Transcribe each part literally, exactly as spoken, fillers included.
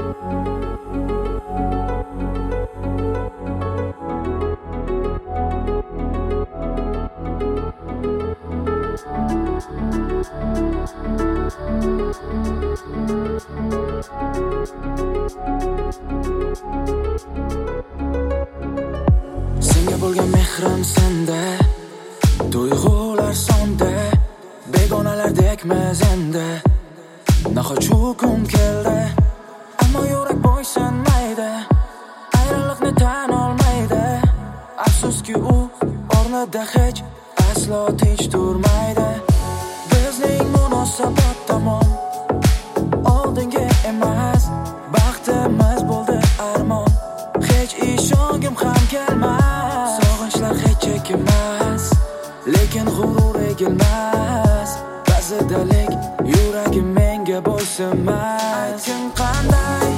Senga bo'lgan mehrim senda, tuyg'ular sonda, begonalardekmiz endi. Nahot shu kun keldi, ammo yurak bo'ysunmaydi, ayriliqni tan olmaydi. Afsuski u o'rnida hech aslo tinch turmaydi. Bizning munosabat tamom, oldinga emas, baxtimiz bo'ldi armon. Hech ishongim ham kelmas, sog'inchlar hech chekilmas, lekin g'urur egilmas. Ba'zida lek yuragim menga bo'ysunmas. Ayting qanday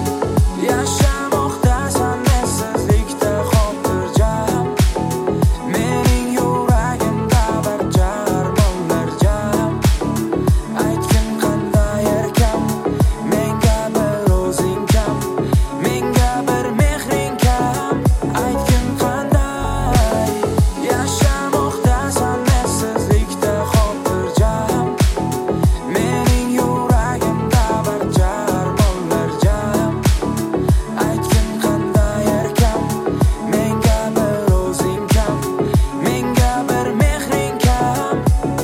yashamoqdasan mensizlikda xotirjam, mening yuragimda bir jarmonlar jam. Aytgin qanday erkam, menga bir o'zing kam, menga bir mehring kam. Aytgin qanday yashamoqdasan mensizlikda xotirjam, mening yuragimda bir jarmonlar jam. Aytgin qanday erkam, menga bir o'zing kam, menga bir mehring kam.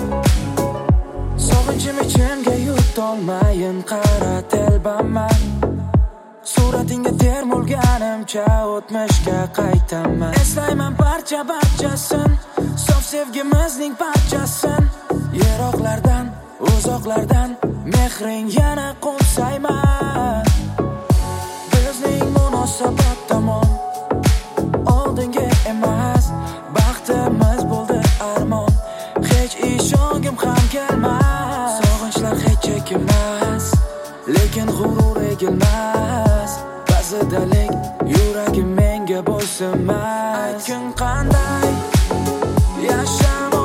Sog'inchim ichimga yutolmayin qara telbaman, suratingga termulganimcha o'tmishga qaytaman. Eslayman barcha barchasin, sof sevgimizning parchasin. Yiroqlardan, uzoqlardan mehring yana qo'nsayman. Bizning munosabat tamom, oldinga emas, baxtimiz bo'ldi armon. Hech ishongim ham kelmas, sog'inchlar hech chekilmas, lekin g'urur egilmas. Ba'zida lek yuragim menga bo'ysunmas. Aytgin qanday yasham